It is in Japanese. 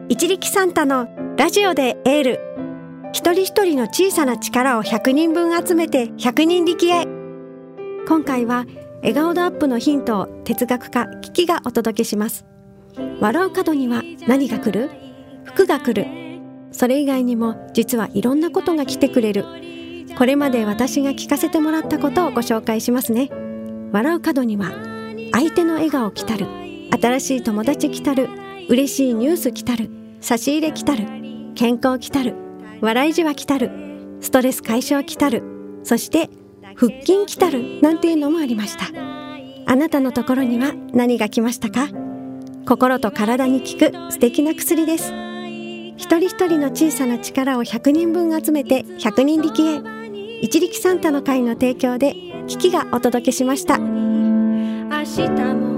一力サンタのラジオでエール。一人一人の小さな力を100人分集めて100人力へ。今回は笑顔度アップのヒントを哲学家キキがお届けします。笑う角には何が来る？福が来る。それ以外にも実はいろんなことが来てくれる。これまで私が聞かせてもらったことをご紹介しますね。笑う角には相手の笑顔来たる、新しい友達来たる、嬉しいニュース来たる、差し入れ来たる、健康来たる、笑いじわ来たる、ストレス解消来たる、そして腹筋来たるなんていうのもありました。あなたのところには何が来ましたか？心と体に効く素敵な薬です。一人一人の小さな力を100人分集めて100人力へ。一力サンタの会の提供でキキがお届けしました。明日も